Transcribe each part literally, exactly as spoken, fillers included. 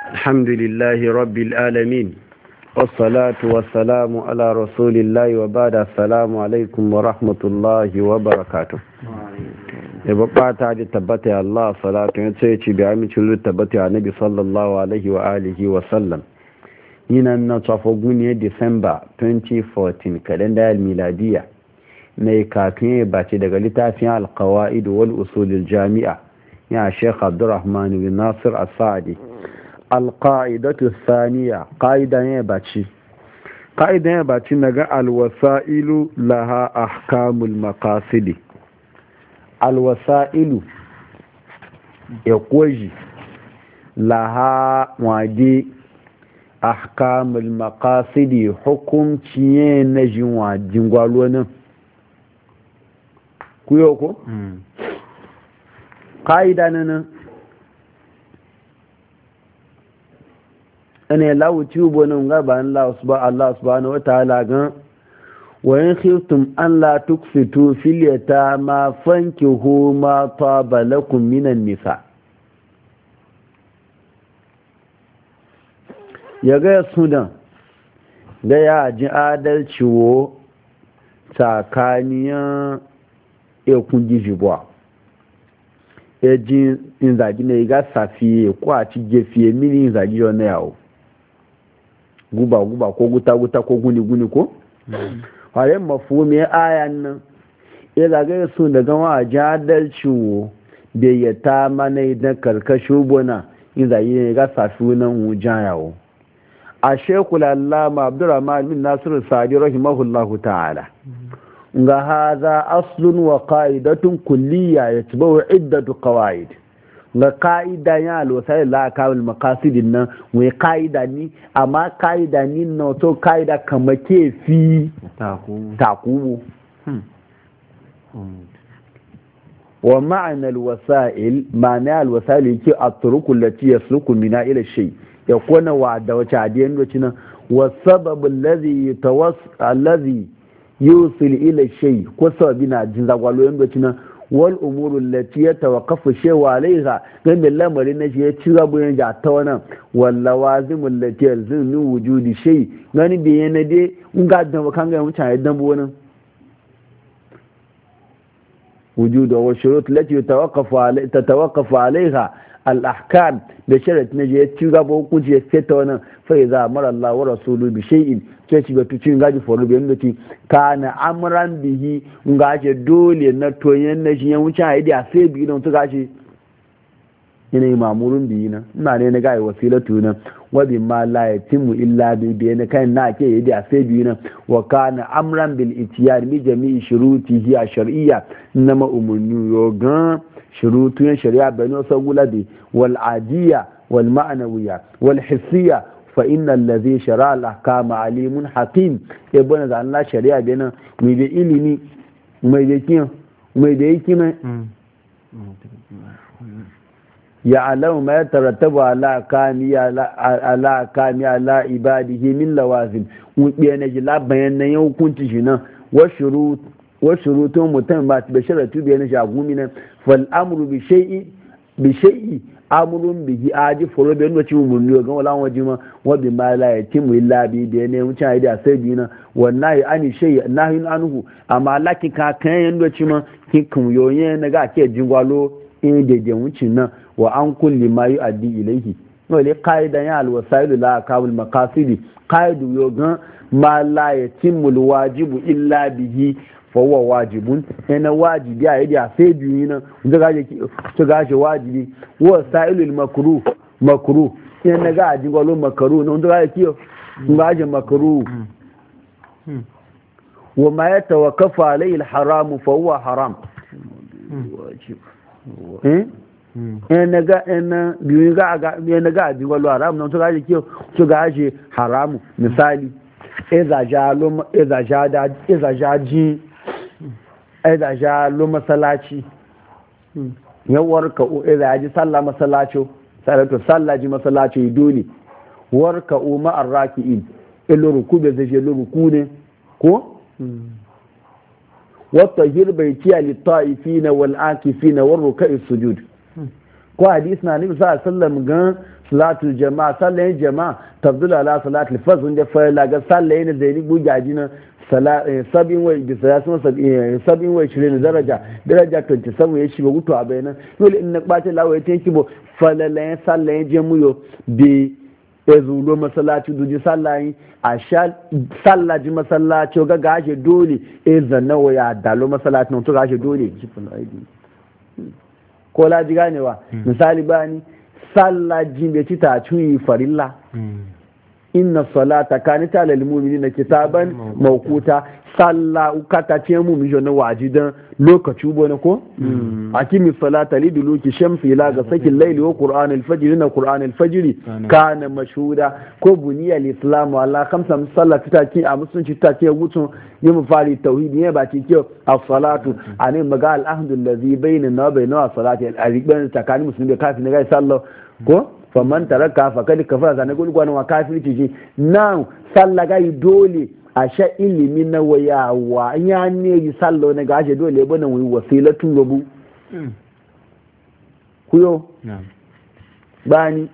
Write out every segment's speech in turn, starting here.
الحمد لله رب العالمين والصلاة والسلام على رسول الله وبعد السلام عليكم ورحمة الله وبركاته yabo bata da tabbata ya Allah salatu ya ce ci bi amincin tabbata ya Nabi sallallahu alaihi wa alihi wa sallam yinan na tsafo gune December twenty fourteen kalenda miladiya mai kafin ya bace daga littafin al-qawaid wal usul al-jami'a ya Sheikh Abdurrahman bin Nasir As-Sa'di al-qa'idatu ath-thaniya qa'idan ya bace qa'idan ya bace daga al-wasailu laha ahkamul maqasidi alwasa'ilu ya kwaji laha wade ahkamul maqasidi hukumci na jinwa jingwalo nan kuyo ko kaida nan ana lawuci ubo nan gaba Allah subhanahu wa ta'ala gan وإن خفتم أن لا تقسطوا في اليتامى فانكحوا ما طاب لكم من النساء ya ga sudan da ya ji adalci wo tsakaniyan ekun gijibuwa ya ji inzagi na ga safiye ko a ci gefiye mini inzagi yau na yawo guba guba ko guta guta ko guni guni ko hare mafumi ayan nan ya zagaye su daga wajen adalci wo da ya ta mana idan karkashin bona in zai ne ga safi nan wujan yawo a shekul allama abdurrahman bin nasiru sadi rahimahullahu ta'ala ga haza aslun wa qa'idatun kulliya yatba'u iddatu qawaid ga ka'ida ya alwasai la kawul maqasidin nan wai ka'ida ni amma ka'ida ni no to ka'ida kama ke fi takubu wa ma'ana alwasail ma'ana alwasail yake at-turuq allati yasluku mina ila shay ya kona wa da wace adiyan doci nan wa sabab alladhi yatawas alladhi yusil ila shay ko sabina jin zagwalo yan doci nan wal umuru allati yatawaqqafu shay'u alayha dan bil lamari na shi ya ci rabu yan ja ta wannan wal lawazim allati yalzimu wujudi shay gani bi yana de in ga dan kan ga mutane dan bo wannan wujudu wa shurut allati yatawaqqafu alayha tatawaqqafu alayha al ahkam da sharat na je ya ci rabu hukunci ya fita wannan fa iza amara Allah wa rasuluhu bi shay'in sai ci batu cin gaji faru bayan da ci kana amran bihi ngaje dole na toyen na shi ya wuce a idi a sai biyu don su gashi yana yi mamurun biyu na ina ne na gaya wasilatu na wabi ma la yatimu illa bi bi na kai na ke idi a sai biyu na wa kana amran bil itiyar mi jami'i shurutihi a shar'iyya na ma umurni yogan shurutun shari'a bani sagula bi wal adiyya wal ma'nawiyya wal hissiyya fa inna allazi shara al-ahkam alimun hakim e bona da Allah shari'a bena mai da ilimi mai da kin mai da hikima ya alamu ma yatarattabu ala kami ala kami ala ibadihi min lawazim mu biya ji labayan nan hukunci shi nan wa shurut wa shurutun mutum ba ta sharatu biya na shagumi nan fal amru bi shay'i bi shay'i amurun bihi aji foro da yanda ci umurni ga wala waje ma wa bi ma la yatimu illa bi da ne mun ci da sai bi na wallahi ani shay nahin anhu amma laki ka kan yanda ci ma kin kun yoye na ga ke jingwalo in da da wucin nan wa an kulli ma yu'addi ilayhi wale qaida ya alwasail la kawul maqasidi qaidu yo gan ma la yatimu alwajibu illa bihi fọwọ́ wajibun yana wajibi a yadda sai biyu nan su gashi wajibi wa sa'ilul makru makru yana ga ajin gwalo makaru na wanda gashi kiyo sun gashi makaru wa ma ya tawakafa alayhi haramu fọwọ́ haram yana ga yana biyu yana ga ajin gwalo haram na wanda gashi kiyo su gashi haramu misali izajaji aiza sha lo masalaci yawar ka o aiza ya ji sallah masalaci salatu sallah ji masalaci dole warka o ma arraki'in ilo ruku da zai lo ruku ne ko wata hirbai kiya litta'ifina wal akifina war ruka'i sujud ko hadis na nabi sallallahu alaihi wasallam gan salatul jama'a sallayin jama'a tabdul ala salatul fard wanda fa la ga sallayin da ni bugaji na sabin wai bisa sun sabin wai shirin daraja daraja ashirin da bakwai ya shiga gutu a bayanan dole in na ɓata lawa ya tanki bo falalayen sallayen jemuyo bi ya zulo masallaci duji sallayin a sha sallaji masallaci ga gashe dole ya zanna wa ya dalo masallaci na to gashe dole ko laji ganewa misali bani sallaji bai ci ta cuyi farilla inna salata kanita lil mu'minina kitaban mawquta salla ukata ce mu mi jona wajidan lokaci bo ne ko akimi salata li duluki shamsi ila ga sakin layli wa qur'an al-fajr na qur'an al-fajr kana mashhuda ko buniya al-islam ala khamsa musallati ta ki a musulunci ta ce gutun yi mu fari tauhidi ne ba ce ke as-salatu ane maga al-ahdu allazi bainana wa bainana salati al-riban takani musulmi kafin ne ga sallah ko faman taraka fa kadi kafara zane gulgwana wa kafirci ji nan sallaga yi dole a sha ilimi na wayawa ya ne yi sallo na gashe dole ya bane wani wasilatun rabu kuyo bani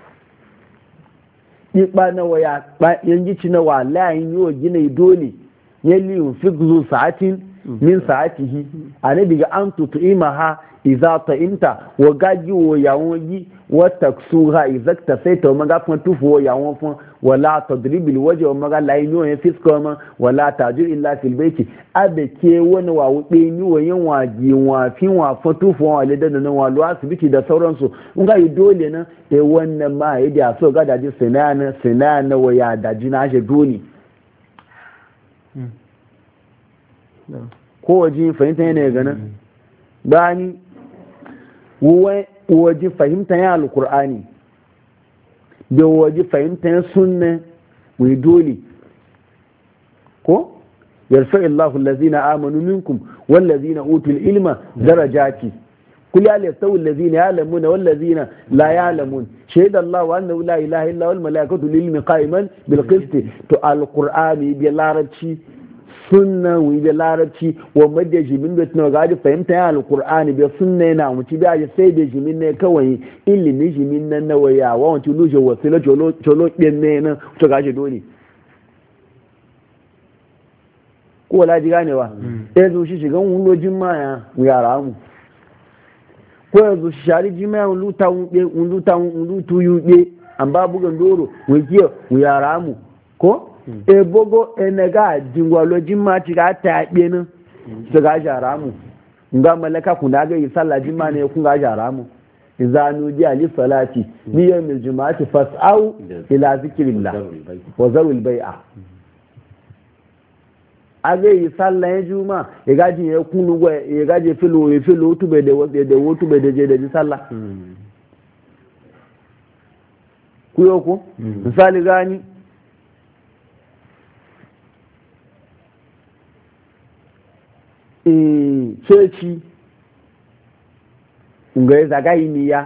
ipa na waya yanzu ci na wa layin yi wa gina dole ya liyu fi zu sa'atin min sa'atihi a ne diga an tutu imaha iza ta inta wa gaji wa yawon yi wa taksuha iza ta sai ta maga fun tufu wa yawon fun wala tadribil waje wa maga layin yi wa fiska ma wala tajir illa fil baiti abe ke wani wa wuɗe yi wa yin waji wa fin wa fun tufu wa le da nan wa lo asibiti da sauransu in ga yi dole na e wannan ma ya da so ga daji sinana sinana wa ya daji na shi dole ko waje fahimta yana ganin bani waje fahimta ya alkur'ani da waje fahimta ya sunna mai dole ko yarfa illahu allazina amanu minkum wallazina utul ilma darajati kul ya yastawi allazina ya'lamuna wallazina la ya'lamun shahida Allah wa annahu la ilaha illa wal malaikatu lil ilmi qa'iman bil qist to alqur'ani bi larabci sunna wi da larabci wa madda jimin da tunawa gaji fahimta ya alkur'ani bai sunna yana mutu bai aje sai da jimin ne kawai ilimi jimin nan na waya wa wanci luje wasila cholo cholo din ne nan to gaji dole ko wala ji ganewa eh zo shi shigan wulojin maya mu yara mu ko yanzu shi shari jimaya luta wunde luta lutu yude an ba bugan doro mu kiyo mu yara mu ko ebogo enega jingwalo jimma ci ga ta nan su ga jara mu nga malaka kuna ga yi sallah jimma ne kun ga jara mu izanu ji ali salati ni yawmil jumu'ati fas'au ila zikrillah wa zawil bai'a aga yi sallah juma ya gaji ya kunu gwa ya gaji filo ya filo tube da wasu da wotu bai da je da ji sallah kuyo ko misali gani ceci nga ya zaga yi niya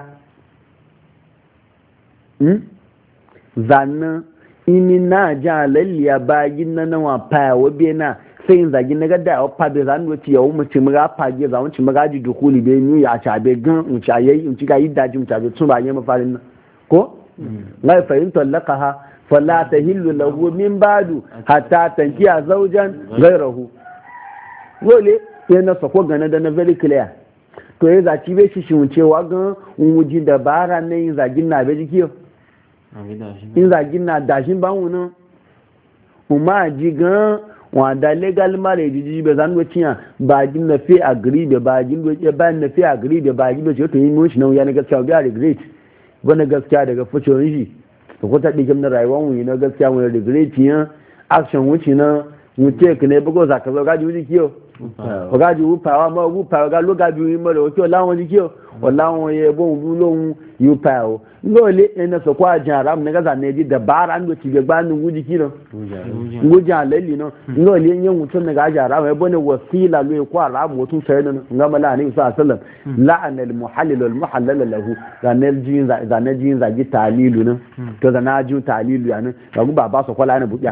zannan imi na ja lalliya bagin na nawa paya wabe na sai yin zagi na gada a pabe zan wuce yawon mace maga page za wuce maga ji dukuli bai ni ya cabe gan wuce a yayi wuce ga yi daji wuce abe tun ba yi mafarin nan ko ngai fahimtar lakaha fala ta hillu lahu min badu hatta tankiya zaujan gairahu dole sai na sako gane da na very clear to ya zaci bai shi shiwuncewa gan wuji dabara na yin zagin na bai jikiyo yin zagin na dashin ban wunan kuma ji gan wanda legal marriage ji bai zan wacin ba jin na fi agree da ba jin doke ba na fi agree da ba jin doke to yin mun shi na wuya na gaskiya biya regret wani gaskiya daga fucin shi to ko ta dikin na rayuwar wuyi na gaskiya wani regret yin action wuce na wuce ka ne bugo zaka zo gaji wuji kiyo ọ̀gájú wúpa ọmọ wúpa ọ̀gá ló gájú ìmọ̀ rẹ̀ òkè ọ̀láwọn jíkí ọ̀láwọn ẹgbọ́n òun lóhun yúpa ọ̀ lóòlé ẹnà sọ̀kọ́ àjẹ́ àrám nígbàtà nẹ́ẹ̀dí dàbára ń lò ti gbẹ̀gbá ní wújí kí lọ wújí àlẹ́lì náà lóòlé yẹn tó nígbà àjẹ́ àrám ẹgbọ́n ní wọ̀síìlà ló ẹkọ́ àrám wọ́n tún fẹ́ nínú ngámọ́lá ní ìfẹ́ àṣẹlẹ̀ láàánà mọ̀hálìlọ̀ mọ̀hálẹ́lẹ̀ lẹ́hu zanẹ́jìn zàgí tààlílù náà tó zanájú tààlílù yà ní gbàgbọ́ bàbá sọ̀kọ́ láàánà bùkà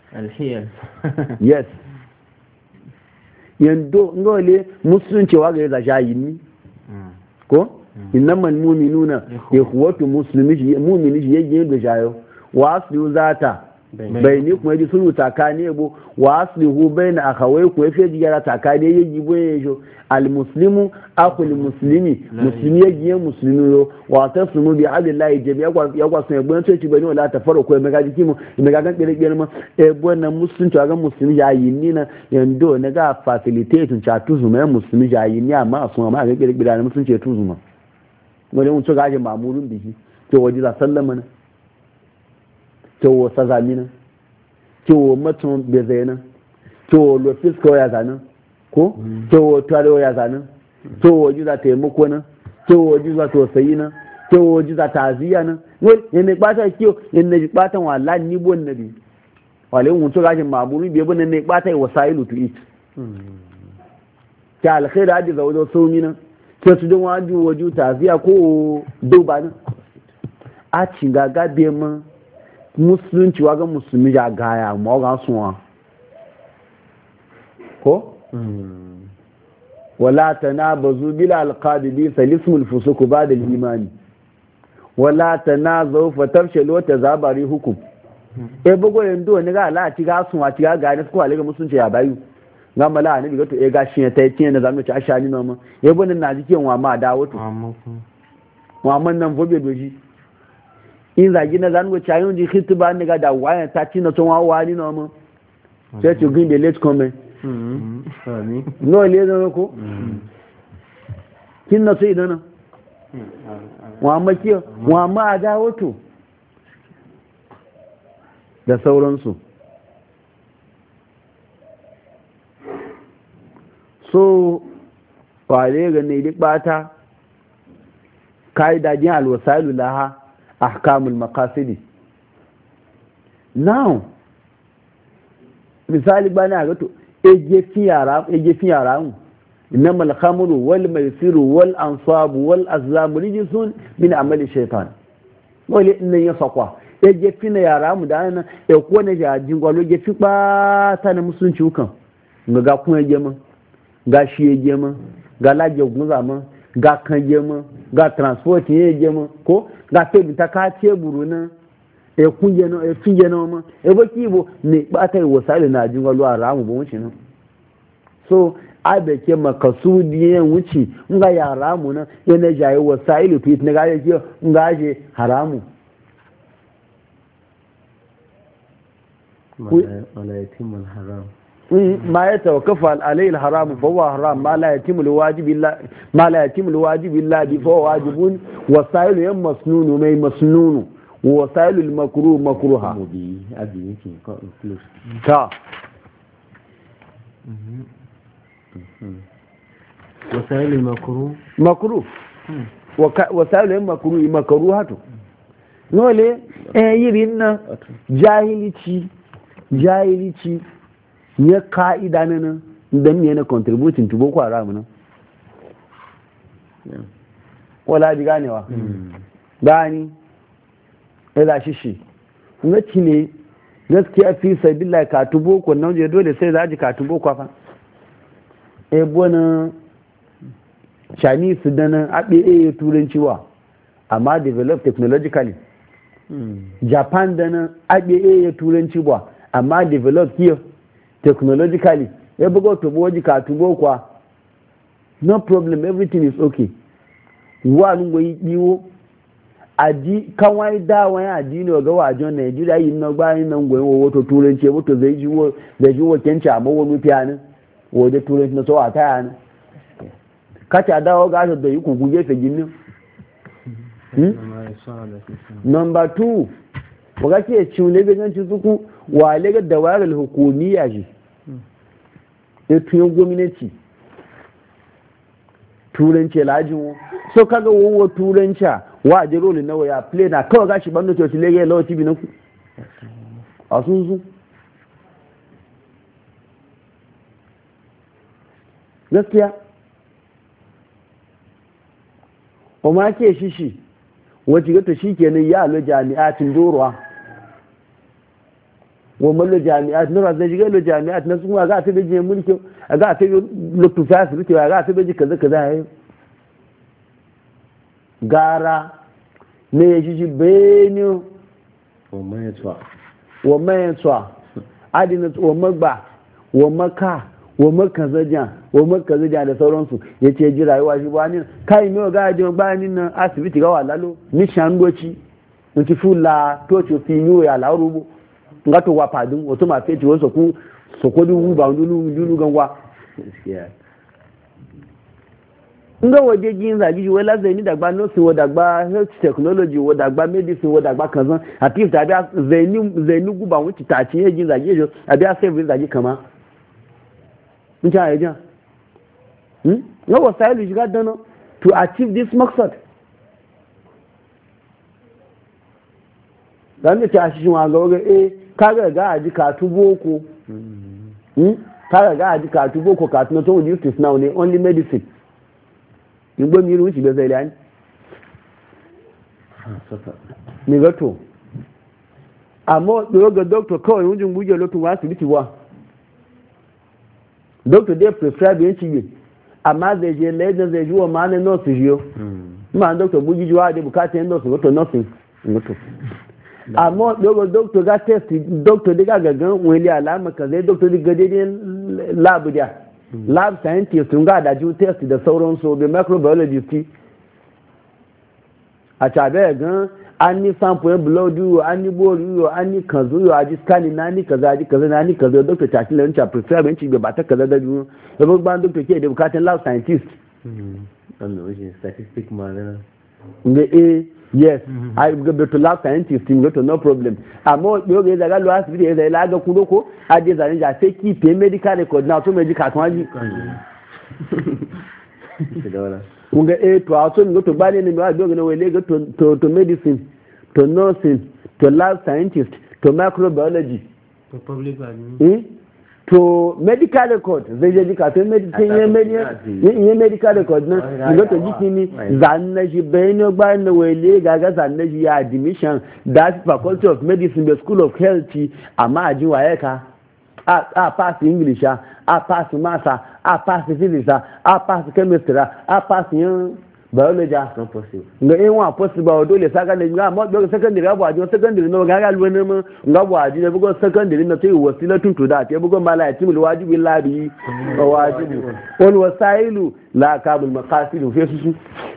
yes yando ngole musulunci wa ga za shayi ni ko innamal mu'minuna ikhwatu muslimi mu'mini yayin da jayo wa aslu zata bai ni kuma ji sulhu takane bo wa aslihu baina akhawai ku yafe jigara takane yayi bo yayo al muslimu akhul muslimi muslimi yayi muslimi yo wa tasmu bi adillahi jami'a kwa ya kwa sun yabo sai ci bani wala tafaru ko mega jiki mu mega gan kire kire ma e bona musulunci ga muslimi yayi ni na yando na ga facilitate ta tuzu mai muslimi yayi ni amma sun ma ga kire kire na musulunci tuzu ma wani mun to ga je mamurun biki to waje za sallama na kewo sazamina kewo matun bezena kewo lofisko ya zanen ko kewo tuwarewa ya zanen kewo jiza taimako na kewo jiza tosayi na kewo jiza taziya na wai yana ipata kiyo yana ipata wala nibo nabi wale wuce gashin mamuru biya bu nan ipata yi wasailu to it ke alkhairi hadi za wajen sauni na ke su don waju waju taziya ko doba na a cingaga biya ma musulunci wa ga musulmi ya gaya ma ga suwa ko wala tanabazu bil alqabi bi salismul fusuq ba'da al imani wala tanazu fatafshalu wa tazabari hukum e bugo yando ne ga la ci ga suwa ci ga ga ne ko ale ga musulunci ya bayu ga mala ne biga to e ga shi ta yi ne zamu ci ashani no ma e bonin na ji ken wa ma dawo to wa man nan fobe doji in zagi na zanuwa cayon ji khitu ba ni ga da wayan ta ci na tun wawa ni no mo sai to gin be late comment no le no ko kin na sai dana wa ma kiyo wa ma da wato da sauransu so wale ga ne duk bata kaida din alwasailu laha ahkamul maqasidi now misali bana ga to eje fi yara eje fi yara mu innamal khamru wal maisiru wal ansabu wal azlamu rijsun min amali shaytan wale innan ya sakwa eje fi na yara mu da nan e ko ne ja jingwalo je fi ba ta na musulunci hukan ga ga kun eje mun ga shi eje mun ga laje gunza mun ga kan je mun ga transport eje mun ko ga tebi ta ka teburu na e kunje no e finje no ma e baki bo ne ba ta wasali na jin galo a ramu bo wuce no so abe ke makasudi yan wuce nga ya ramu na yana jaye wasailu fit ne ga je nga je haramu wala yatimul haram ما يتوقف عليه الحرام فهو حرام ما لا يتم الواجب الا ما لا يتم الواجب الا به فهو واجب وسائل يم مسنون وما مسنون وسائل المكروه مكروها تا وسائل المكروه مكروه وسائل المكروه مكروهات نولي eh yirin na jahilici jahilici ya ka'ida na nan don ne na contributing to boko haram nan wala ji ganewa gani ya za shi shi ngaci ne gaskiya fi sabila ka tu boko nan je dole sai za ji ka tu boko fa e bona chinese dana abe e turanci wa amma develop technologically japan dana abe e turanci wa amma develop here technologically ya bugo to boji ka tubo kwa no problem everything is okay wa lungo yi biwo adi kawai da wani adini ga wajon Nigeria yin no gba yin nan gwen wo to turanci wo to zai jiwo da jiwo kenci amma wo mu fiyanin wo da turanci na so a taya ne kacha dawo ga da yi ku guje fe ginnin number two waga ke ciule ga ganci suku wale ga dawarar hukumiyya shi ya tuyon gwamnati turanci lajin so kaga wowo turanci wa a jiroli na waya play na kawai gashi bando coci lege lawa tibi na ku a sun su gaskiya o ma ke shishi wacce gata shi kenan ya alo jami'atin doruwa wa mallo jami'at na razai jiga lo jami'at na sun ga ta beje mulki ga ta loktu fa su rike ga ta beje kaza kaza yayi gara ne ji ji benyo wa mai tsuwa wa mai tsuwa adina wa magba wa maka wa maka zaja wa maka zaja da sauransu yace ji rayuwa shi ba ni kai me ga ji ba ni nan asibiti ga walalo ni shandoci nti fula to cho fi yo ya la rubu ngato wa padun wato ma feti wo soku soko du ba ndulu ndulu ganwa nga waje jin zagi wo la zeni dagba no si wo dagba health technology wo dagba medicine wo dagba kanzan at least abi zeni zeni guba won ti ta ti jin zagi jo abi a save zagi kama nja ya ja hm nga wo sai lu ga dano to achieve this maqsad dan ne ta shi wa ga eh kaga ga aji ka tu boko hm kaga ga aji ka tu boko ka tu to use this now ne only medicine igbo mi ru shi be zai lani ni gato amma ga doctor kawai wujin buje lotun wa asibiti wa doctor dai prescribe yin ciye amma zai je laidin zai ji wa ma ne nurse jiyo ma doctor buji jiwa da bukata yin nurse wato nursing wato amma dogo doctor ga test doctor diga gagan wani alama ka zai doctor diga daidai lab da lab scientist sun ga da ju test da sauransu da microbiologist a tabe gan an ni sample blood yo an ni bori yo an ni kanzu yo aji scanning na ni kaza aji kaza na ni kaza doctor ta kin lanta prescribe ci ba ta kaza da ju da ban doctor ke da bukatun lab scientist wannan wajen statistic ma na nge eh yes I go to lab scientist in go to no problem amma yo ga daga lo asibiti da la ga kudo ko aje zan ja sai ki pe medical record na to medical kan aji kunga eh to a so go to bani ne ma dogo na wele go to to to medicine to nursing to lab scientist to microbiology to public admin eh to medical record zai je ka to medicine ye medical ye medical record na go to jikini zan na ji bayani ba na wele ga ga zan na ji admission that faculty of medicine the school of health amma aji waye ka a a pass english a pass maths a pass physics a pass chemistry a pass yin biology not possible nga in wa possible dole saka da nga mo do secondary abu ajo secondary no ga ga luwe ma nga bu aji ne bugo secondary na tayi wasila tun to da te bugo mala ya timul wajibi labi wa wajibi wal wasailu la kabul maqasid fi susu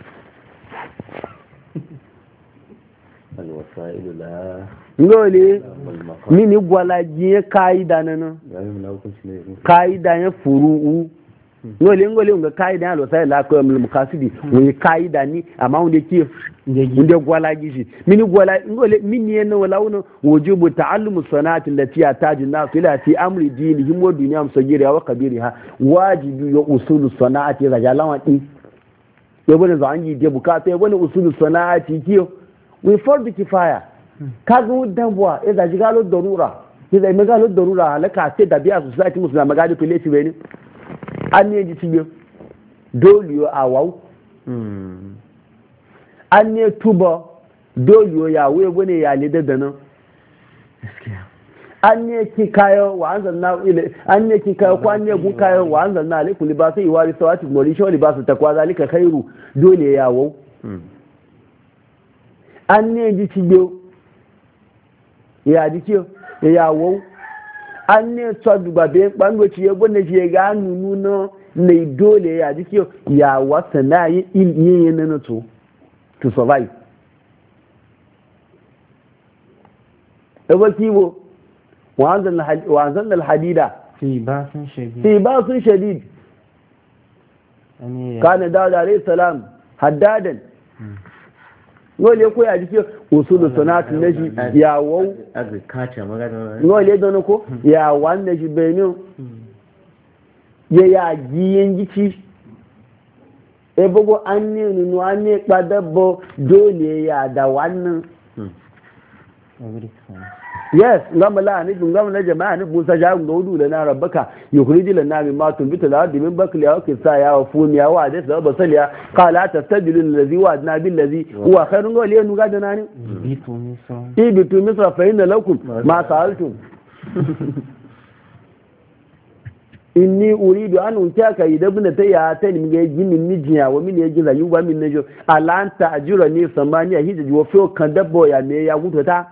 al wasailu la ngole mini gwalaji kaida nan kaida ya furu'u ngole ngole nga kaida ya lo sai la ko mul mukasidi we kaida ni amma wanda ke inda gwalaji shi mini gwala ngole mini yana wala wono wujubu ta'allumu sanati allati ataju nas ila fi amri dinihim wa dunyam sagiriha wa kabiriha wajibi ya usulu sanati ga jalawa din yabo da zangi je bukata yabo ne usulu sanati kiyo we for the kifaya kaga wudan buwa ya zaji galo darura ya zai magalo darura halaka ce da biya society musulma magadi to leti bene an ne ji tiyo doliyo a wau an ne tuba doliyo ya wuye bane ya leda da nan an ne ki kayo wa anzalna ila an ne ki kayo ko an ne gun kayo wa anzalna alaikum libasu iwari sawati mori shawli basu takwa zalika khairu dole ya wau an ne ji tiyo ya ji kiyo ya wo an ne tsadugba be kpando ci yego ne ci ga nunu no ne dole ya ji kiyo ya wasa na yi yin yin na to to survive ebo kiwo wa anzal wa anzal al hadida fi basun shadid fi basun shadid kana da alayhi salam haddadan ngole ko ya jike usulu sanatu naji ya wau agriculture magana ngole don ko ya wanda shi benin ya ya giyen gici e bugo anne nunu anne padabo dole ya da wannan yes ngam la ni ngam na jama'a ni musa ja ngo du da na rabbaka yukhrij lana min ma tunbitu la di min bakli ya kisa ya wa fumiya wa da sabba saliya qala tastajilu allazi wa adna bil ladhi huwa khairun ngo le nu ga da nani bitu misra ibitu misra fa inna lakum ma sa'altum inni uridu an untaka idabna ta ya ta ni ga jimin nijiya wa min yaji zayu ba min najo alanta ajura ni samaniya hijji wa fi kan dabbo ya me ya gutu ta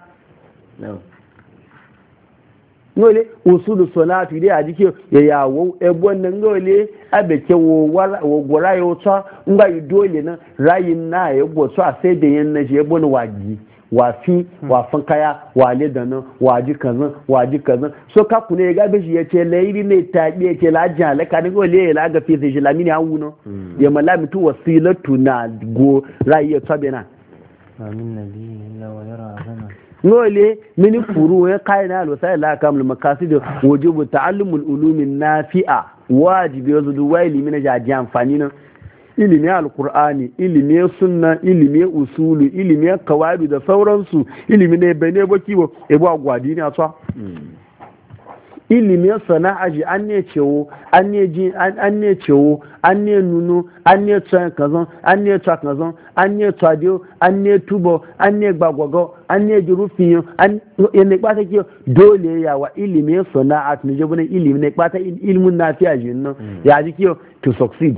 ngole usulu salatu dai a jike ya yawo ebon nan ngole abeke wo wo gora yo tsa nga dole nan rayin na ya go tsa sai da yan naje ebon waji wafi wafin kaya wale da nan waji kazan waji kazan so ka kune ga be shi yace lairi ne ta biye ke lajin alaka ne ngole ya laga fi sai lamini an wuno ya malami tu wasilatu na go rayi tsa bena amin nabi la wa yara azana nole mini furu ya kai na alwasai la kamul makasid wajibu ta'allumul ulumin nafi'a wajibi yanzu duwa ilimi na jaji amfani nan ilimi alqur'ani ilimi sunna ilimi usulu ilimi kawaidu da sauransu ilimi ne bane baki bo ebo agwadi ne atwa ilimin sana'a ji an ne cewo an ne ji an ne cewo an ne nuno an ne tsan kazan an ne tsa kazan an ne tsadio an ne tubo an ne gbagwago an ne jurufiyo an ne kwata ke dole ya wa ilimin sana'a ne je bane ilimin ne kwata ilimin nafiya ji nan ya ji ke to succeed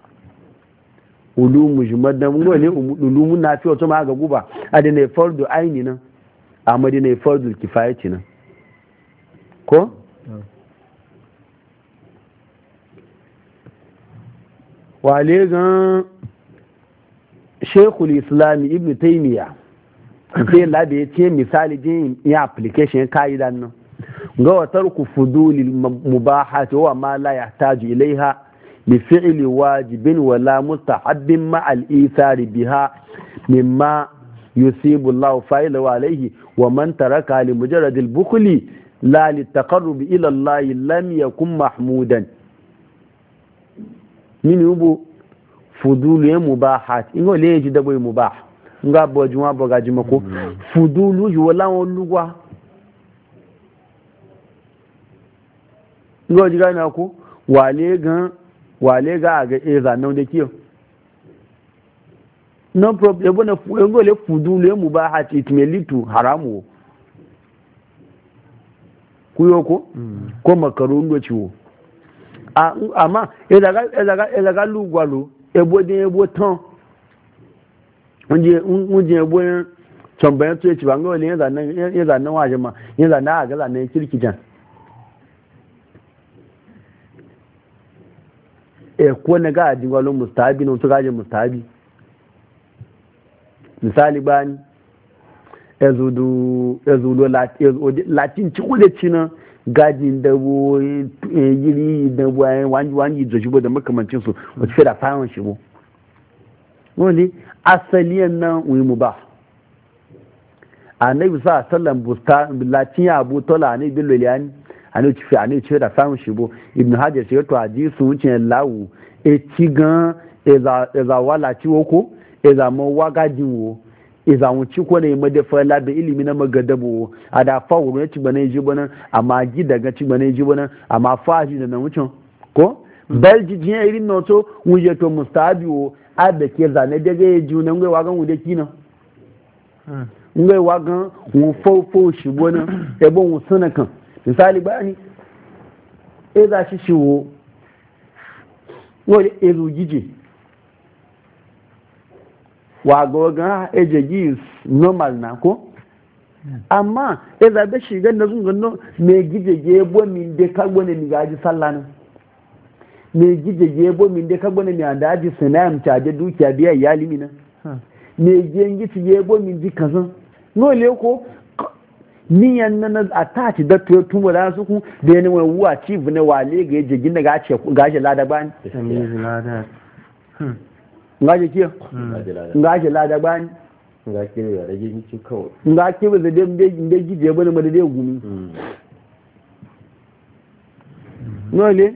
ulumu jumadan mun ne ulumun nafiya to ma ga guba adene fardu aini nan amma dene fardu kifayati nan ko wale gan shekul islami ibn taimiyya sai labe ya ce misali jin ya application ka'idan nan ga watar ku fudulil mubahati wa ma la yahtaju ilaiha bi fi'li wajibin wala mustahabbin ma al ithari biha mimma yusibu Allah fa'ilahu alayhi wa man taraka li mujarrad al bukhli la li taqarrub ila Allah lam yakun mahmudan mini ubu fudulu ya mubahat ingo le ji dabo mubah nga boju wa boga ji mako fudulu ju wala won lugwa ngo ji ga na ko wale gan wale ga ga eza nan da kiyo no problem ebo na ngo le fudulu ya mubahat it may lead to haramu kuyo ko ko makarun do ciwo amma ẹ̀dàgá lùgbàlù ẹgbódín ẹgbó tán oúnjẹ ẹgbó tọ̀bẹ̀yẹn tó ẹ̀tìwà ń gọ́ọ̀lẹ̀ yẹ́zà náà wà jẹma yẹ́zà náà àgẹ́là náà kìrìkìjà ẹ̀kọ́ na gáà jíwá ló mustahabi náà tó gájẹ mustahabi misali bani ẹzùdó latin cikú da cinan gajin dabo yiri dabo ayin wani da shigo da makamancin su wata fi da fahimar shigo wani asaliyan nan wuyi mu ba a na bisa sallan busta latin ya abu tola a na ibi loliyani a na ci fi a na ci da fahimar shigo ibn hajjar shi yato a ji su wuce lawu e ci gan ezawa lati woko ezama gajin wo izawun ci ko ne madafa la da ilimi na magadabo a da fa wurin ci bane ji bane amma ji daga ci bane ji bane amma fa ji da nan wucin ko belji ji irin no to wuje to mustabi o ada ke zane daga ya ji nan gaiwa gan wude kina ngai wagan wu fo fo shi bane e bon wu suna kan misali bani e za shi shiwo wole ezu jije wa goga ejegi normal na ko amma e zabe shiga da zun gano me gijege bo min de kagbo ne mi gaji sallana me gijege bo min de kagbo ne mi adaji sanam ta de dukiya biya iyali mina me gengi ti ye bo min di kazan no le ko niyan nan attach da to tumo da su ku da ne wani wa chief ne wale ga ejegi ne ga ce gaje lada ban ngaje kiyo ngaje lada bani nga kire ya rage miki kawai nga kire da dem de de gije bane ma da de gumi nole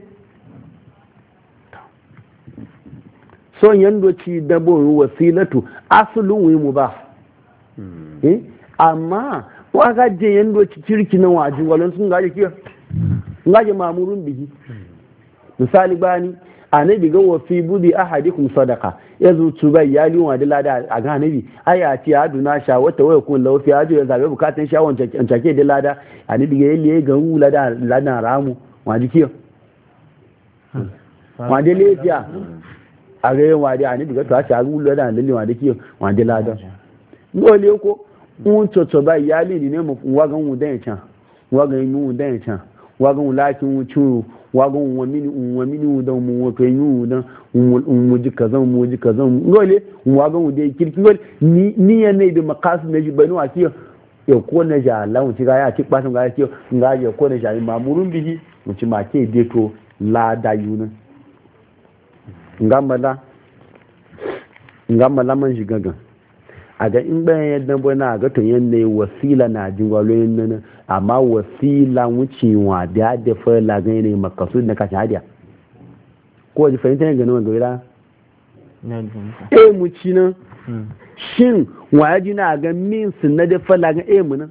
so yando ci dabo wasilatu aslun wi mu ba eh amma wa ga je yando ci kirki na waji walon sun gaje kiyo ngaje mamurun bihi misali bani anabi ga wafi budi ahadikum sadaqa yazo tuba yali wa lada a ga anabi aya ti aduna sha wata waya kun lafi ajo ya zabe bukatun shawon take da lada anabi ga yalle ga hu lada lada ramu wa jikiyo wande lefiya a ga yin wade a ni daga to a ci a gulo da lalle wande kiyo wande ladan ngole ko un toto ba iyali ni ne mu wagan mu dan can wagan mu dan can wagan lakin mu chu wagan mu mini mu mini da mu wa kai mu dan mu ji kazan mu ji kazan ngole wagan mu dai kirki ngole ni ni ne da makasu ne ji banu a kiyo ya ko na ja Allah mu ci ga ya ci batun ga ya kiyo ga ya ko na ja mamurun bihi mu ci ma ke deto la da yuna ngamala ngamala man shiga gan a ga in bayan yadda bana ga to yanne wasila na jin gwaloyin nan amma wasila wucewa da da fa la ga ne makasu na kashi hadiya ko ji fahimta ne ganin wanda wira eh mu ci nan shin waji na ga min sun na da fa la ga eh mu nan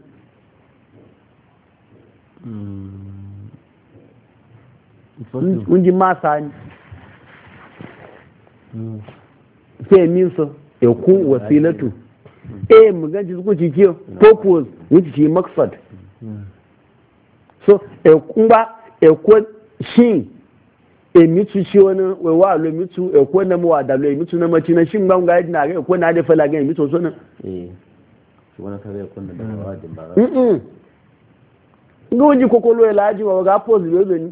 mun ji masa ni ke min so e ku wasilatu eh mu ganci su kuci kiyo purpose wuce ci maksad so e kumba e ko shin e mitu shi wani wai wa lo mitu e ko na mu wa da lo mitu na maci na shin ban ga na ga ko na da fala ga mitu so na eh shi wani kare ko na da wa da ba mm ngoji kokolo e laji wa ga pose lo ni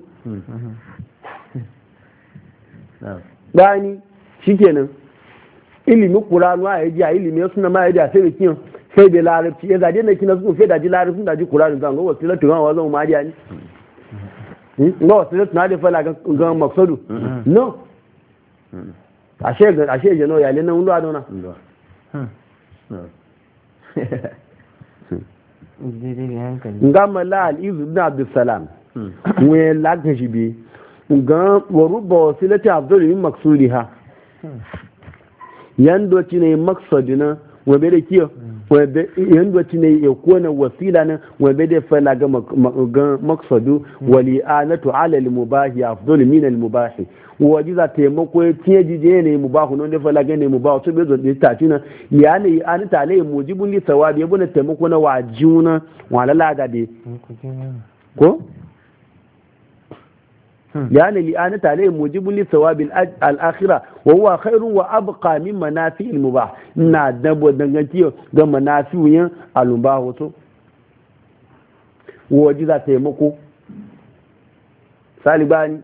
gani shikenan ilimin Qur'anu a yaji a ilimin suna ma yaji a sai da kiyon sai da larabci ya zade na kina su sai da ji larabci da ji Qur'anu zan ga wasilatu ga wazan ma diya ni ga wasilatu na da fala ga maksadu no ashe ga ashe je no ya le nan ndo adona ngama la al-iz ibn abd salam we la gajibi ga waruba wasilati abdul min maksudiha yando ci ne maksadina wabe da kiyo wabe yando ci ne ya kona wasila nan wabe da fala ga maksadu wali anatu ala al mubahi afdal min al mubahi waji za taimako tiye jije ne mubahu non da fala ga ne mubahu to bezo da ta ci na ya ne an ta le mujibun li sawabi ya bune taimako na wajuna wala laga de ko يعني لأن عليه موجب لثواب الآخرة وهو خير وأبقى من منافع المباح نادب ودنجتيو ده منافع المباح وتو وجزا تيمكو سالباني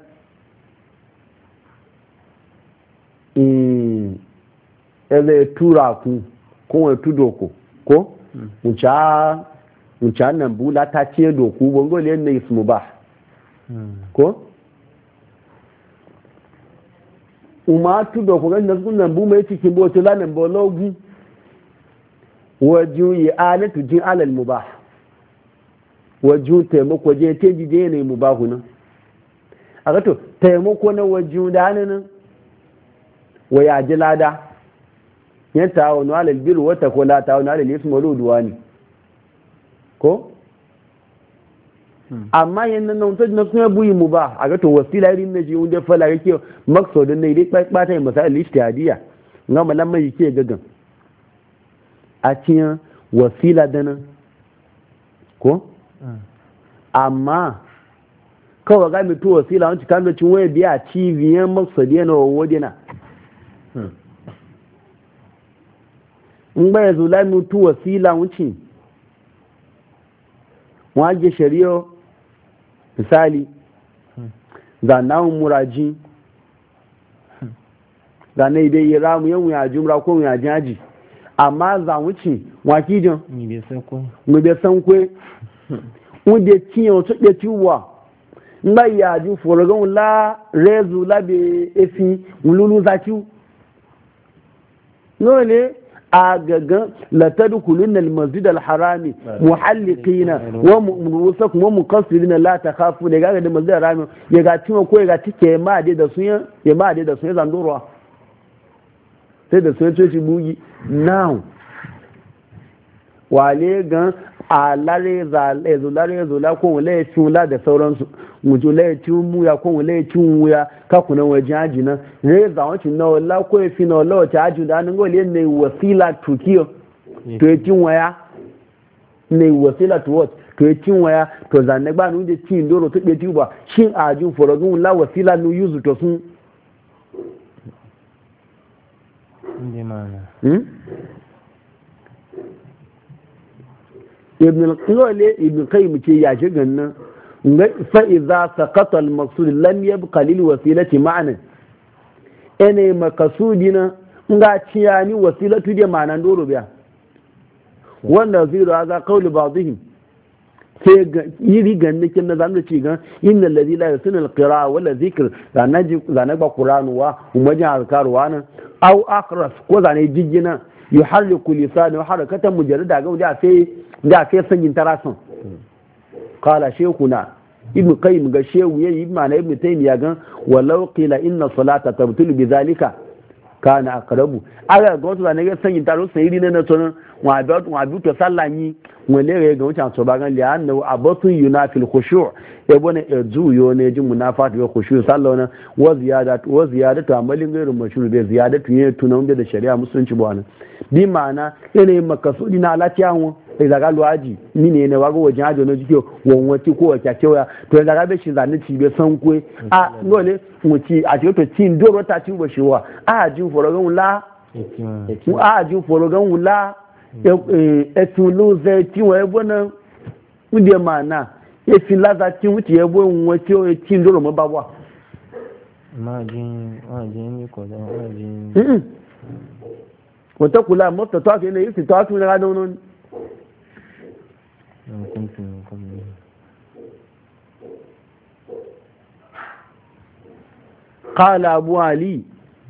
eze tura ku ko tudo ko ko mucha mucha nan bula ta ce doku bongo le ne ismu ba ko umatu da kuma da sunan bu mai cikin boto lanin bologu waju yi alatu jin alal mubah waju taimako je teji je ne mubahu nan a gato taimako na waju da nan wa ya ji lada ya ta'awunu alal birri wa taqwa la ta'awunu alal ismi wal udwani ko amma yannan nan to na kuma buyi mu ba a ga to wasila irin na ji wanda fala yake maksudin ne dai bata yin misali ijtihadiyya nga malan mai yake gagan a cikin wasila dana ko amma kawai ga mi to wasila wanci kan da cin waya biya ci biyan maksudi na wodina in ba yazo la mi to wasila wanci waje shari'a misali zanawun muraji zanai dai yi ramu yan wuya jumra ko wuya jaji amma za wuce wakijin mu bai san kwe wunde tiyan otu ɗe tiwa ngba ya ju forogan la rezu la be efi wululu zakiu nole a gagan latadkhulun almasjid alharami muhalliqina wa murusakum wa muqassirina la takhafu da gaga da masjid alharami ya ga timo ko ya ga tike ma dai da sun ya ma dai da sun zandurwa sai da sun ce bugi now wale gan a lare za lezo lare zo la ko wale tula da sauransu mutu le tu mu ya ko wale tu mu ya ka kuna waje aji nan ne za wanci na wala ko fi na wala ta aji da nan gole ne wasila tukiyo to tin waya ne wasila to what to ya cin waya to zanne ba nu je cin doro to be tuba shin ajin forogun la wasila nu use to sun inde mana hmm ibn al-qawli ibn qayyim ce ya shi gannan fa idza saqata al-maqsud lam yabqa lil wasilati ma'na ene makasudina nga ciyani wasilatu de ma'nan doro biya wanda zira haza qawli ba'dihim sai yiri ganne kin na zamu ci gan inna alladhi la yusna al-qira'a wala dhikr zanaji zanaba qur'anu wa umajin azkaru wa nan aw akhras ko zane jijjina yuharriku lisanu wa harakatan mujarrada ga da sai da sai sanyin tarasun qala shaykhuna ibn qayyim ga shehu yayi ma'ana ibn taymiya gan walau qila inna salata tabtulu bidhalika kana aqrabu aga go to zane ga sanyin taro sai ri na to wa ba wa bi to sallani wale ga wancan so ba gan li annahu abatu yunafil khushu' e bona e juyo ne jin munafat ga khushu' sallona wa ziyadat wa ziyadatu amalin gairu mashru bi ziyadatu ne tunan da shari'a musulunci ba wannan bi ma'ana yana makasudi na latiyawo sai daga luwaji ni ne ne wago wajen ajo no jike won wati ko wata cewa to daga be shi zanni ci be san kwe a ngole muci a ce to tin doro ta ci bo shiwa a ji forogan la a ji forogan la e tun lo ze ti won e bona unde mana e fi laza ti wuti e bo won ti o tin doro mo ba wa ma jin ma jin ni ko da ma jin wata kula mota ta ke ne yi ta tu na ga non قال أبو علي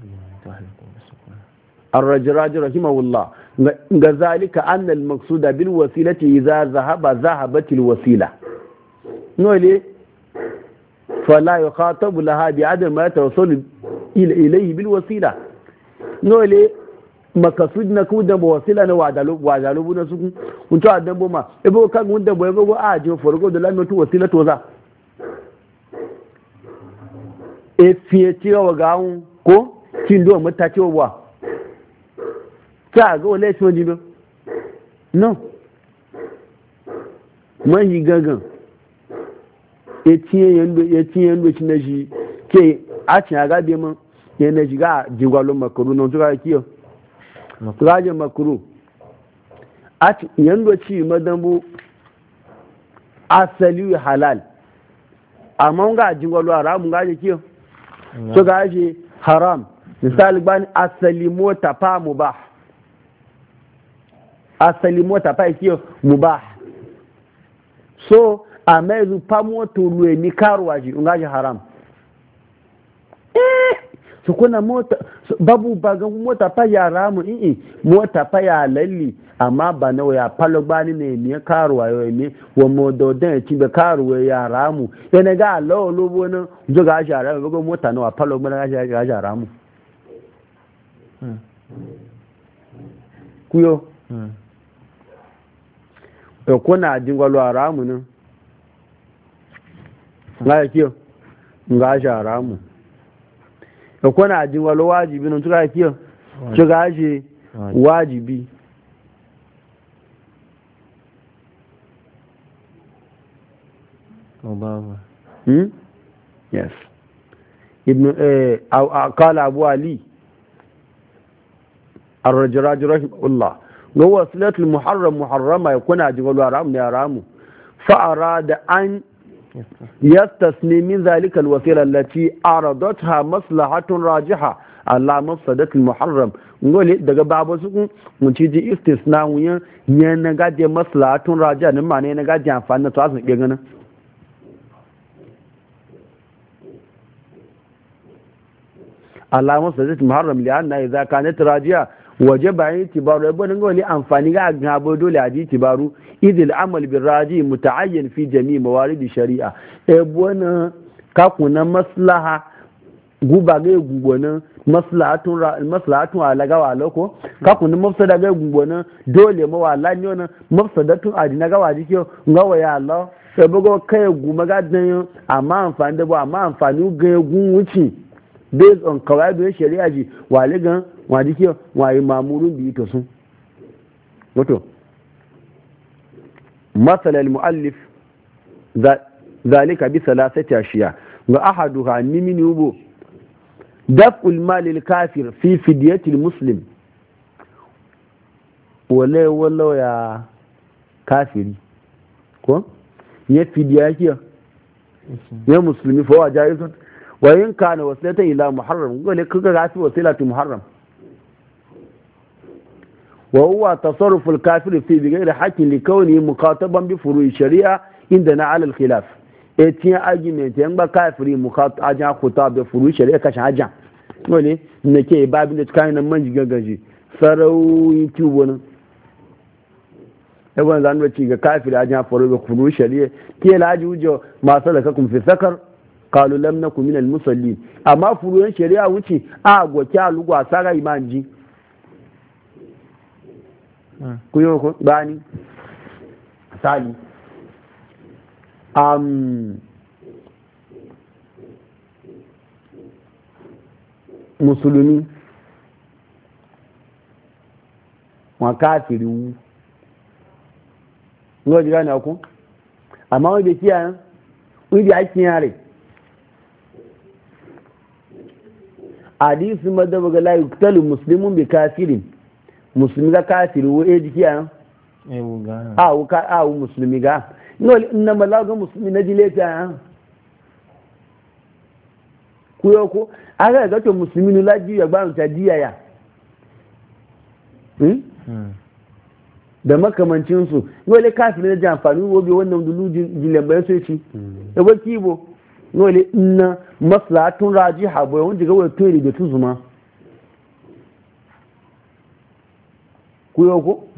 الرجراج رحمه الله ذلك أن المقصود بالوسيلة إذا ذهب ذهبت الوسيلة نقول فلا يخاطب لها بعدم ما توصل إليه بالوسيلة نقول makasud na ku da wasila na wadalu wadalu bu na su kun to adan bo ma e bo kan wanda bo e bo a je forgo da lan to wasila to za e fiye ti wa ga ko kin do mata ti wa ta ga wala shi wani no man yi gagan e tiye yando e tiye yando shi na shi ke a ci ga be mun yana shiga jigwalo makaru no to ga kiyo rajin makuru a yanzu ci madambu asali halal amma ga jingwalo haramun ga ji kiyo so ga ji haram misali bani asali mota fa mubah asali mota fa kiyo mubah so a mai fa moto ruwe ni karuwa ji ga ji haram su kuna mota babu bagan mota fa ya ramu i mota fa ya lalli amma ba na ya falo bani ne ne karuwa yo ne wa modo dan ci be karuwa ya ramu yana ga lawo lobo na jo ga shara ba mota na wa falo bana ga ga ga ramu kuyo to kuna jingwalo ramu ne ga kiyo ga shara ramu da kwana jin walo wajibi nan tuka kiyo tuka shi wajibi Obama hmm yes ibn eh qala abu ali ar-rajraj rahimahullah wa wasilatul muharram muharrama yakuna jin walo haram ne haramu fa arada an يستثني من ذلك الوسيلة التي عرضتها مصلحة راجحة على مفسدة المحرم نقول daga babu su mun ci ji istisna wuyan yana gaje maslahatun raja nan ma ne na gaje amfani to asu ke ganin على مفسدة المحرم لأن إذا كانت راجعة وجب اعتبار ابن نقول amfani ga gabo dole a ji tibaru idil amal bil raji muta'ayyan fi jami' mawarid shari'a e bona ka kuna maslaha guba ga gubona maslahatun maslahatun alaga wa loko ka kuna mafsada ga gubona dole ma wala ne wannan mafsadatun adina ga waji ke ngawa ya Allah sai bugo kai guma ga dan amma amfani da ba amma amfani ga gun wuci based on kawai da shari'a ji wale gan wadi ke waye mamurun bi to sun wato مثل المؤلف ذلك بثلاثة أشياء وأحدها من يبو دفع المال الكافر في فدية المسلم ولا ولا يا كافري كو يفدية يا مسلمي فهو جائز وإن كان وسيلة إلى محرم قال لك كذا وسيلة محرم وهو تصرف الكافر في بغير حق لكونه مخاطبا بفروع الشريعة عندنا على الخلاف etiyan argument yan ba kafiri mukhat ajan khutab da furu shari'a kashin ajan wale nake babin da kan nan manji gagaji sarau youtube nan ebon zan wace ga kafiri ajan furu da furu shari'a ke laji ujo masu da kakum fi sakar qalu lam nakum min al musallin amma furu shari'a wuce a goke alugwa sara imanji ku yo ko bani sali um, musulumi wọn káàkiri wú ní ọjọ́ ìrànà ọkún àmá wọ́n bè kí à ń wọ́n bí àkíyàn rẹ̀ àdísí mọ́dọ́bọ̀gá láì tẹ́lù musulmi bí káàkiri musulmi ga káàkiri wó èjì kí à ń àwọ̀ musulmi ga na malaga musulmi na jile ta kuyo ko aga ga to musulmi nu laji ya gbaru ta diya ya hmm da makamancin su wale kafin na ji amfani wobe wannan dulu jilen bayan sai ci da ba kibo wale inna maslahatun rajiha boye wanda ga wato ne da tuzuma kuyo ko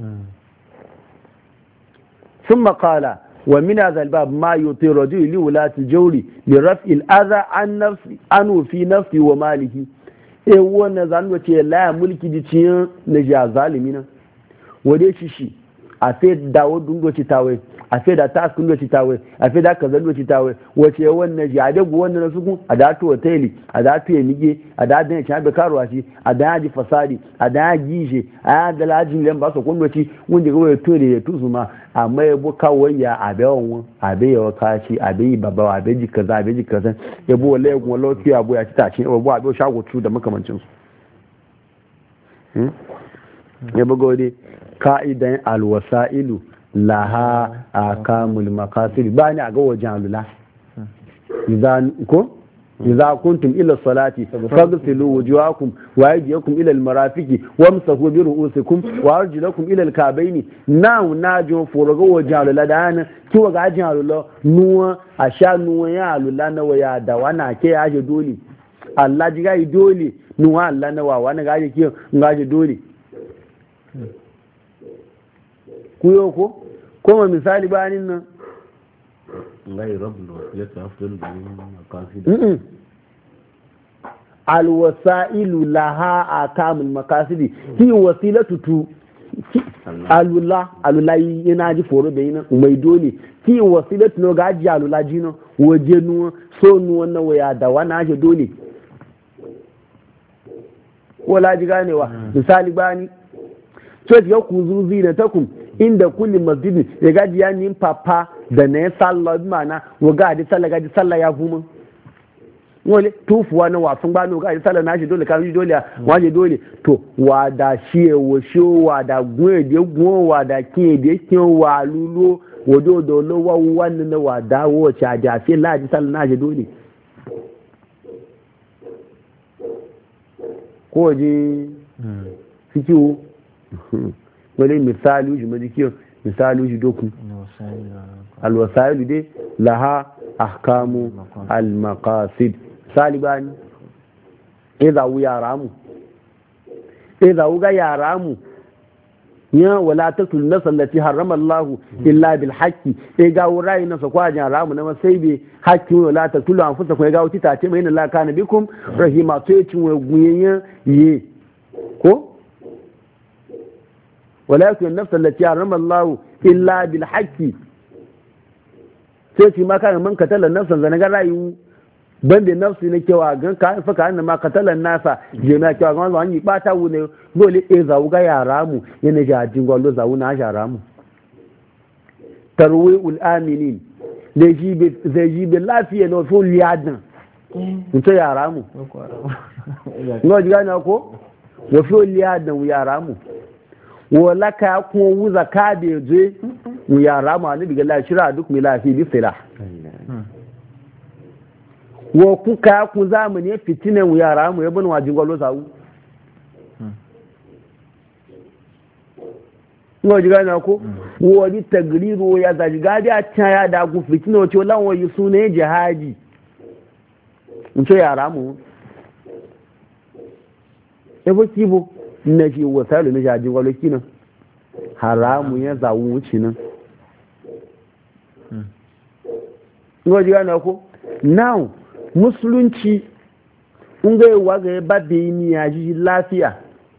ثم قال ومن هذا الباب ما يطيع الرجل لولاة الجور لرفع الأذى عن نفسه عنه في نفسه وماله eh wannan zan wace la mulki di ciyan na ja zalimina wade shi shi a sai dawo dungo ci tawe a sai da task dungo ci tawe a sai da kaza dungo ci tawe wace wannan ja da gu wannan su a da to hoteli a da to yemige a da dan cha be karuwa shi a da ji fasadi a da gije a da lajin len ba so kun ci wanda ga waye to da tuzuma amma ya buka wanya a bayan a bai yawa kashi a bai baba a bai ji kaza a bai ji kaza ya bu wallahi kuma lafiya abu ya ci tashi ya bu a bai shago tu da makamancin su ya bugo dai ka'idan alwasailu laha akamul maqasid bani a ga wajen alula idan ko idza kuntum ila salati faghsilu wujuhakum wa aydiyakum ila almarafiqi wamsahu bi ru'usikum wa arjulakum ila alka'bayn now najo forogo wajalula dana kiwa ga ajalula nuwa asha nuwa ya alula na waya da wana ke yaje dole Allah ji ga dole nuwa Allah na wa wana ga ke ngaje dole kuyo ko kuma misali banin nan ngai rablu ya tafsir da maqasid alwasailu laha akamul maqasidi ki wasilatu tu alula alula yana ji foro da yana mai dole ki wasilatu no gaji alula jino waje nuwa so nuwa na waya da wana je dole wala ji ganewa misali bani so ji ku zuzi da takum inda kulli masjid ya gaji ya nin papa da na sallah mana wa gaji sallah gaji sallah ya fuma wole tufuwa na wasun gbanu gaji sallah na shi dole kan shi dole wa je dole to wa da shi e wo sho wa da gun e de gun wa da kin e de kin wa lulo wodo do lo wa wan na wa da wo cha da sai laji sallah na shi dole ko ji fikiu wale misali uji majikiyar misali uji doku alwasailu dai laha ahkamu almaqasid salibani idza wu yaramu idza wu ga yaramu ya wala taqtul nafs allati harrama Allah illa bil haqqi e ga wurai na sakwa yaramu na sai be haqqi wala taqtul anfusakum e ga wuti ta ce mai inna Allah kana bikum rahima to yi cin waguyen ye ko ولا يكون النفس التي حرم الله إلا بالحق sai shi ma kana man katalan nafsan zana ga rayu ban da nafsi ne kewa gan ka fa ka ma katalan nasa je na kewa gan wani bata wu ne dole e zawu ga yara mu yana ja jingwalo zawu na yara mu tarwi'ul aminin zai ji bi lafiya na wasu liyadan mutu yara mu ngo ji gani ko wasu liyadan yara mu wala ka kuma wuza ka da je mu yara mu ani biga la shira duk mi lafi bi sila wo ku ka ku zamani fitinan mu yara mu yabon wajin gwalo sawu ngo ji gani ko wani tagriru ya zaji gadi a can ya da ku fitina wace lawan yi suna jihadi mutu yara mu ebo kibo na shi wasalu na jajin gwalo kinan haramu ya zawo wuce nan ngo ji gani ko now musulunci in ga yawa ga ya ba da yi ni ya ji lafiya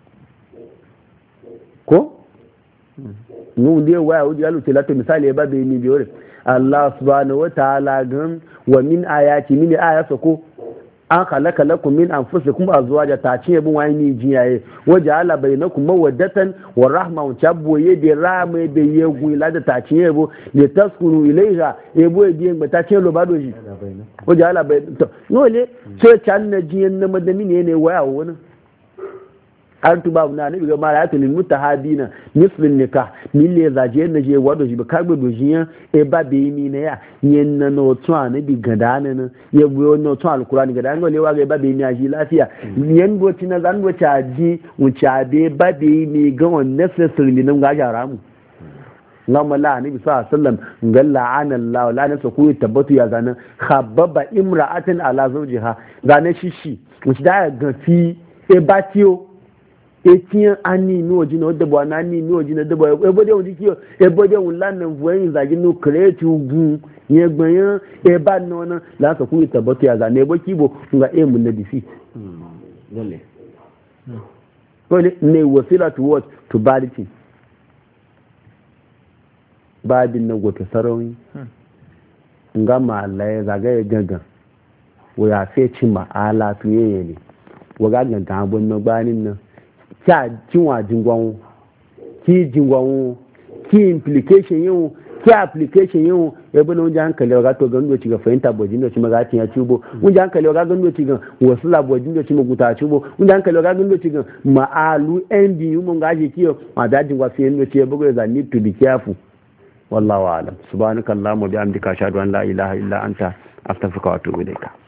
ko nun dai waya wuji alu tilata misali ba bai ni biyo Allah subhanahu wa ta'ala gan wa min ayati min ayata ko an khalaqa lakum min anfusikum azwaja ta ce bin wani ni jiyaye waja'ala bainakum mawaddatan wa rahma wa tabboye bi rama be yegu ila da ta ce yebo li taskunu ilayha yebo bi en ta ce lo bado ji waja'ala bainakum no le ce can na jiyan na madami ne ne waya wani an tuba na ne biga mara yato lil mutahabina mislin nikah mille zaje na je wado shi ba karbe dojiyan e ba be mi na ya yen na no to an bi gada na ye bo no to alquran gada ngo le wa ga ba be mi aji lafiya yen bo tina zan bo chaji mu chabe ba be mi ga on necessary nan ga jaramu ngama la ni bisa sallam ngalla ana allah la na ku tabbatu ya zana khababa imra'atin ala zawjiha zane shishi mu da ga fi e batio etiyan ani mi oji na odebo na ani mi oji na debo ebode oji ki ebode un lanan vuen zagi no create ugun yen gbanyan e ba no na la so ku itaboto ya za na ebo kibo nga e mun na defeat dole dole ne wasila to what to badity badin na goto sarawi nga ma Allah ya zaga ya gaga wo ya fe ci ma ala to yeye ne wo ga ganta abun no gbanin nan kya jinwa jingwanwu ki jingwanwu ki implication yin ki application yin ebe na wunje hankali waga to gando ci ga fahimta bojin da ci maga tin ya cibo wunje hankali waga gando ci ga wasu la bojin da ci maguta cibo wunje hankali waga gando ci ga ma'alu endi yu mun gaje kiyo ma da jingwa fi yin ci bugo za need to be careful wallahu a'lam subhanakallahumma bihamdika ashhadu an la ilaha illa anta astaghfiruka wa atubu ilayka